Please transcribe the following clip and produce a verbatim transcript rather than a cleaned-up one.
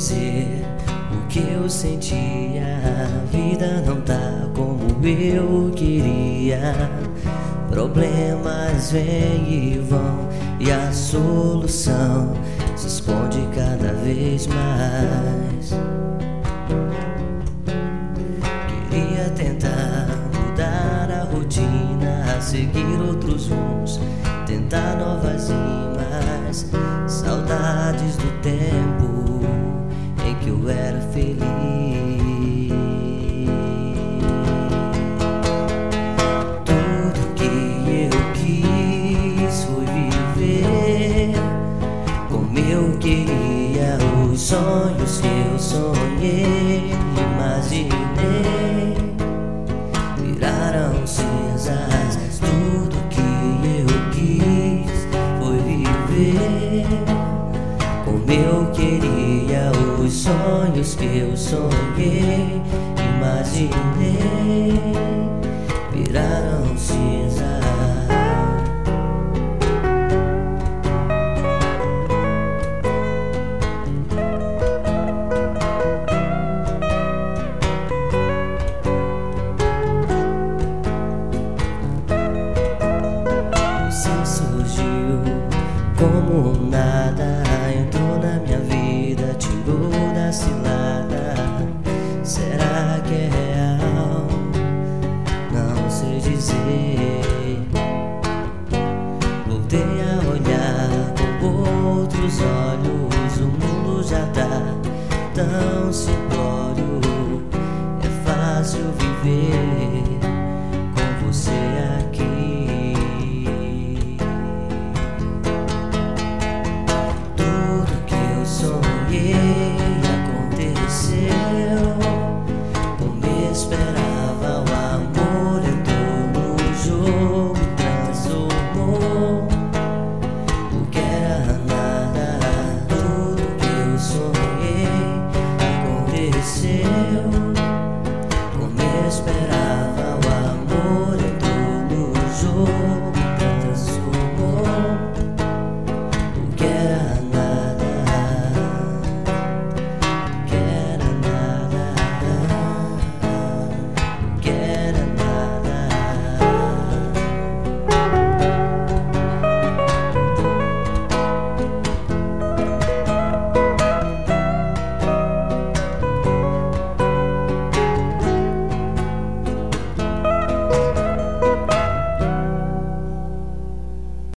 dizer o que eu sentia. A vida não tá como eu queria. Problemas vêm e vão, e a solução se esconde cada vez mais. Queria tentar mudar a rotina, seguir outros rumos, tentar novas rimas. Saudades do tempo em que eu era feliz. Tudo que eu quis foi viver como eu queria. Os sonhos que eu sonhei, imaginei, viraram cinzas. Tudo que eu quis foi viver como eu queria. Os sonhos que eu sonhei, imaginei, viraram cinzas. Surgiu como um nada, entrou na minha vida, tirou da cilada. Será que é real? Não sei dizer. Voltei a olhar com outros olhos, o mundo já tá tão simplório.